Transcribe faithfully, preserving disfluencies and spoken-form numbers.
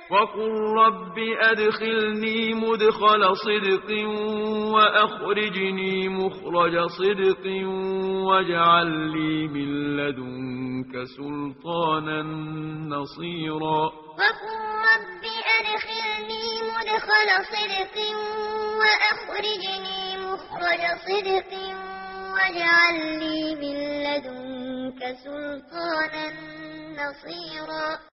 وقل رب أدخلني مدخل صدق وأخرجني مخرج صدق واجعل لي من لدنك سلطانا نصيرا وقل رب أدخلني مدخل صدق وأخرجني مخرج صدق واجعل لي من لدنك سلطانا نصيرا